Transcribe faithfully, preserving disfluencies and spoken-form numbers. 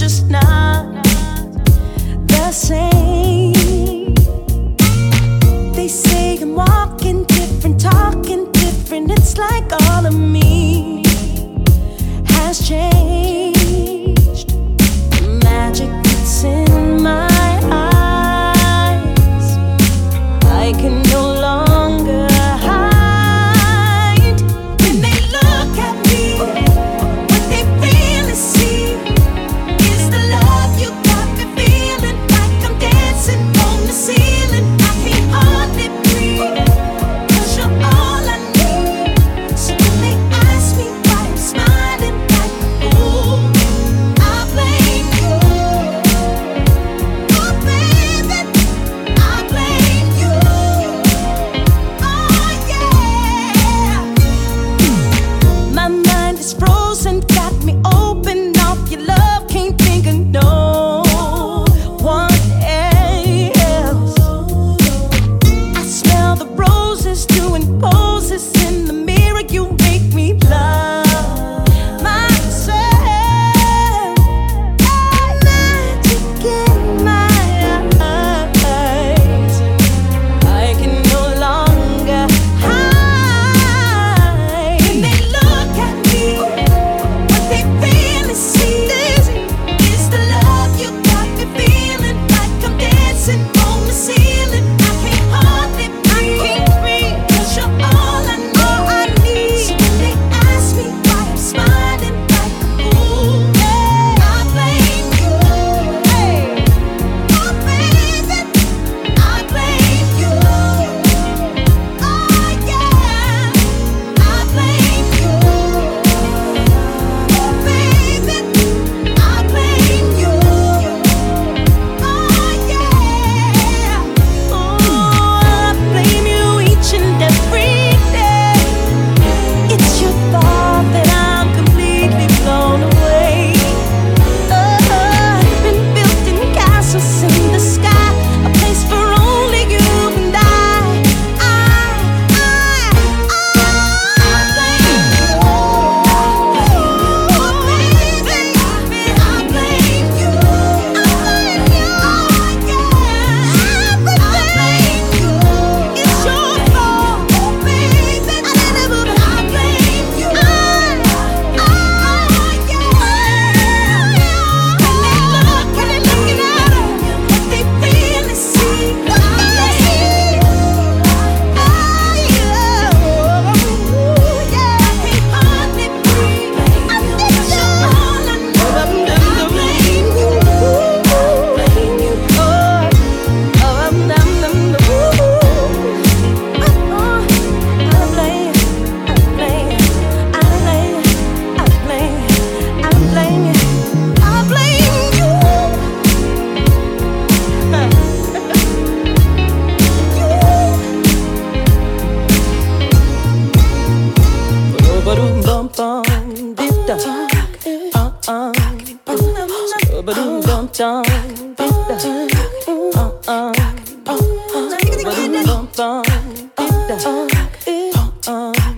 just not the same. They say I'm walking different, talking different. It's like all of me has changed. The magic that's in my eyes, I can no longer hide. When they look at me, what they really see is the love you got me feeling like I'm dancing on the ceiling. I can hardly breathe, 'cause you're all I need. So when they ask me why I'm smiling like a fool, I blame you. Oh baby, I blame you. Oh yeah. My mind is frozen, got me open off your love. Can't think of no one else. I smell the roses doing poses in the mirror. You make me love myself. Magic in my eyes, I can no longer hide. When they look at me, what they really see is the love you got me feeling like I'm dancing on the ceiling. I can't hardly breathe, 'cause you're all I need. So when they ask me why I'm smiling like a fool, I blame you. Oh baby, I blame you. Oh yeah, I blame you. Oh baby, I blame you. Oh yeah, oh I blame you each and every day. It's your fault that I'm completely blown away. Oh, been building castles in the sky, a place for only you and I. I, I, I blame you. Oh baby, I blame you. I blame you. Yeah, I blame you. It's your fault. Oh baby, I never. I blame you. I, I, yeah. When they look, when they looking at her, what they really see, what they see. Oh yeah, yeah. I can hardly breathe. I think you're all I know. I blame you. Blame you. Oh, oh, I'm, I'm, I'm, oh, I blame, I blame, I blame, I blame, I blame you. I blame you. You. Ba-doom bum bum, did uh uh. Ba-doom bum bum, did uh uh. Ba-doom bum bum, did uh uh.